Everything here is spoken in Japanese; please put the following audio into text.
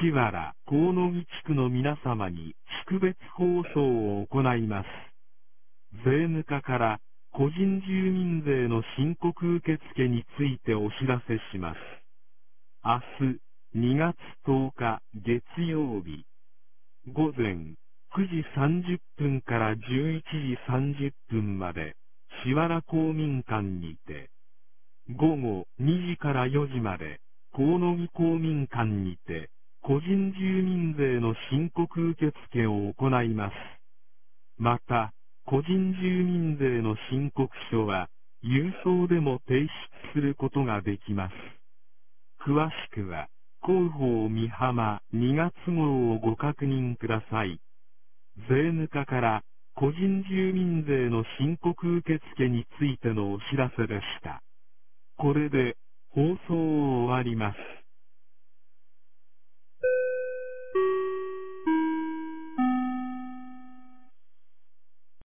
橿原河野木地区の皆様に識別放送を行います。税務課から個人住民税の申告受付についてお知らせします。明日2月10日月曜日、午前9時30分から11時30分まで、橿原公民館にて、午後2時から4時まで、河野木公民館にて、個人住民税の申告受付を行います。また、個人住民税の申告書は、郵送でも提出することができます。詳しくは、広報美浜2月号をご確認ください。税務課から個人住民税の申告受付についてのお知らせでした。これで放送を終わります。